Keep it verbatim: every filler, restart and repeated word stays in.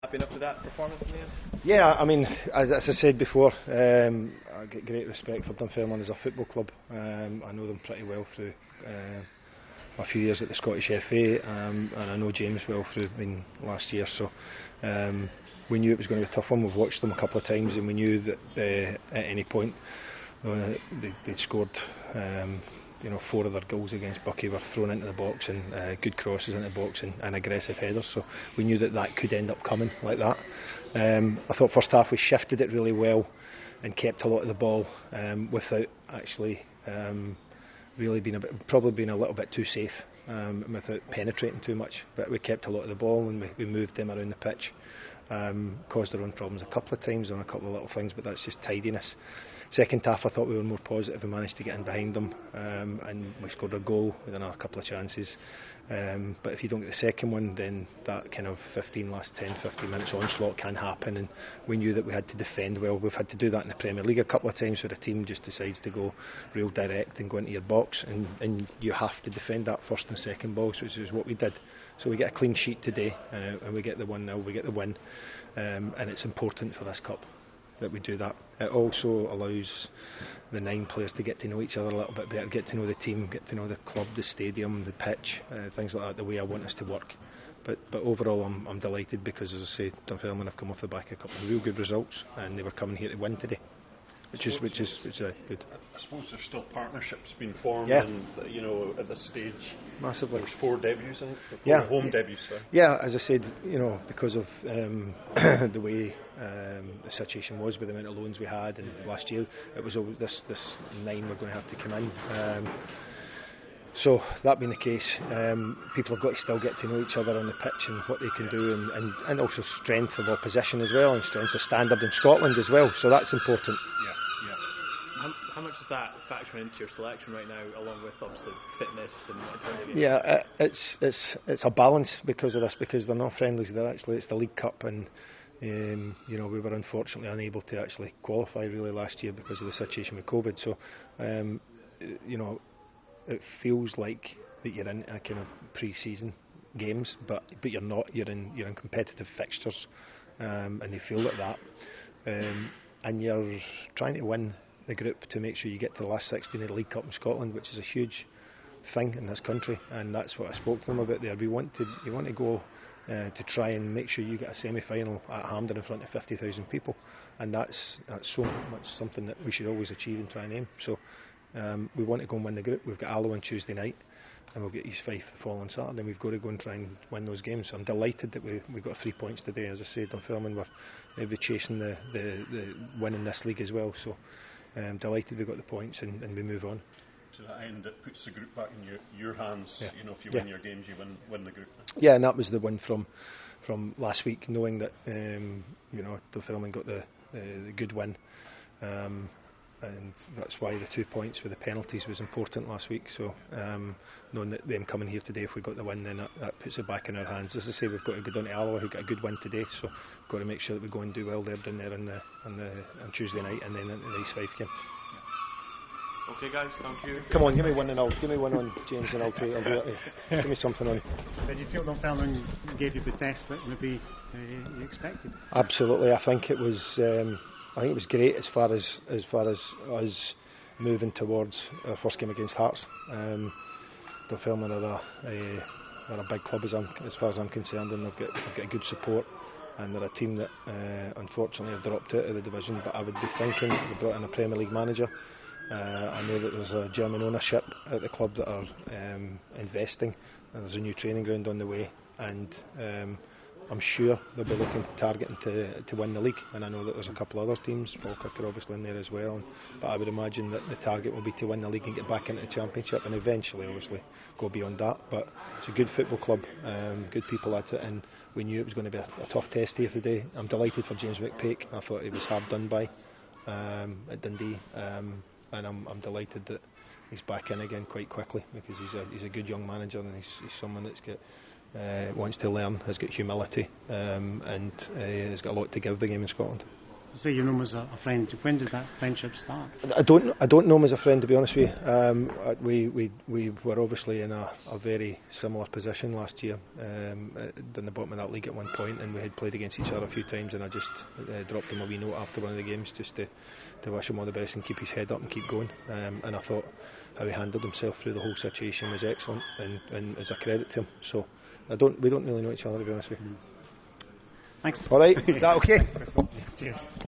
Happy enough with that performance in the end? Yeah, I mean, as, as I said before, um, I get great respect for Dunfermline as a football club. Um, I know them pretty well through uh, a few years at the Scottish F A, um, and I know James well through been last year. So um, we knew it was going to be a tough one. We've watched them a couple of times, and we knew that uh, at any point uh, they, they'd scored. Um, You know, four of their goals against Buckie were thrown into the box, and uh, good crosses into the box and, and aggressive headers. So we knew that that could end up coming like that. Um, I thought first half we shifted it really well and kept a lot of the ball um, without actually um, really being a bit, probably being a little bit too safe, um, without penetrating too much. But we kept a lot of the ball and we, we moved them around the pitch. Um, caused our own problems a couple of times on a couple of little things, but that's just tidiness. Second half I thought we were more positive. We managed to get in behind them, um, and we scored a goal with another couple of chances. Um, but if you don't get the second one, then that kind of fifteen last ten fifteen minutes onslaught can happen, and we knew that we had to defend well. We've had to do that in the Premier League a couple of times where a team just decides to go real direct and go into your box, and, and you have to defend that first and second balls, which is what we did. So we get a clean sheet today, uh, and we get the one nil, we get the win, um, and it's important for this cup that we do that. It also allows the nine players to get to know each other a little bit better, get to know the team, get to know the club, the stadium, the pitch, uh, things like that, the way I want us to work. But but overall I'm, I'm delighted because, as I say, Dunfermline have come off the back of a couple of real good results, and they were coming here to win today, which is which is which is uh, good. I suppose there's still partnerships being formed, yeah. and uh, you know, at this stage, massively. There's four debuts, I think. Four yeah, home debuts. Sorry. Yeah, as I said, you know, because of um, the way um, the situation was with the amount of loans we had, and last year it was always this this nine were going to have to come in. Um, So that being the case, um, people have got to still get to know each other on the pitch and what they can do, and, and, and also strength of opposition as well, and strength of standard in Scotland as well. So that's important. Yeah, yeah. How, how much is that factoring into your selection right now, along with obviously fitness and eternity? Yeah, uh, it's it's it's a balance because of this, because they're not friendlies. They're actually it's the League Cup, and um, you know, we were unfortunately unable to actually qualify really last year because of the situation with COVID. So um, you know. It feels like that you're in a kind of pre-season games, but but you're not. You're in you're in competitive fixtures, um, and they feel like that. Um, and you're trying to win the group to make sure you get to the last sixteen of the League Cup in Scotland, which is a huge thing in this country. And that's what I spoke to them about there. We want to we want to go uh, to try and make sure you get a semi-final at Hampden in front of fifty thousand people, and that's that's so much something that we should always achieve and try and aim. So. Um, we want to go and win the group. We've got Alloa on Tuesday night, and we'll get East Fife the following Saturday, and we've got to go and try and win those games. So I'm delighted that we we got three points today. As I said, Dunfermline were maybe chasing the, the, the win in this league as well. So I'm um, delighted we got the points, and, and we move on. To that end, it puts the group back in your, your hands. Yeah. You know, if you yeah. win your games, you win win the group. Yeah, and that was the win from from last week, knowing that um, you know, Dunfermline got the, the the good win. Um, And that's why the two points with the penalties was important last week. So um, knowing that them coming here today, if we got the win, then that, that puts it back in our hands. As I say, we've got to go down to Alloa, who got a good win today. So we've got to make sure that we go and do well there down there on the on the on Tuesday night, and then into the East Fife game. Okay, guys, thank you. Come on, give me one and I'll give me one on James, and I'll take. I'll do it. Give me something on. Did you feel Dunfermline gave you the test that maybe uh, you expected? Absolutely, I think it was. Um, I think it was great as far as as far as us moving towards our first game against Hearts. Um, Dunfermline are a, a, are a big club as, I'm, as far as I'm concerned, and they've got, they've got good support, and they're a team that uh, unfortunately have dropped out of the division. But I would be thinking they brought in a Premier League manager. Uh, I know that there's a German ownership at the club that are um, investing, and there's a new training ground on the way, and um, I'm sure they'll be looking targeting to to win the league, and I know that there's a couple of other teams, Falkirk are obviously in there as well, and, but I would imagine that the target will be to win the league and get back into the Championship, and eventually obviously go beyond that. But it's a good football club, um, good people at it, and we knew it was going to be a, a tough test here today. I'm delighted for James McPake. I thought he was hard done by um, at Dundee, um, and I'm, I'm delighted that he's back in again quite quickly, because he's a he's a good young manager, and he's, he's someone that's got Uh, wants to learn, has got humility, um, and uh, has got a lot to give the game in Scotland. say you know him as a, a friend. When did that friendship start? I don't I don't know him as a friend, to be honest with you. Um, uh, we, we we were obviously in a, a very similar position last year, um, in the bottom of that league at one point, and we had played against each other a few times, and I just uh, dropped him a wee note after one of the games just to, to wish him all the best and keep his head up and keep going. Um, and I thought how he handled himself through the whole situation was excellent, and, and is a credit to him. So I don't we don't really know each other, to be honest with you. Thanks. All right, is that okay? Cheers.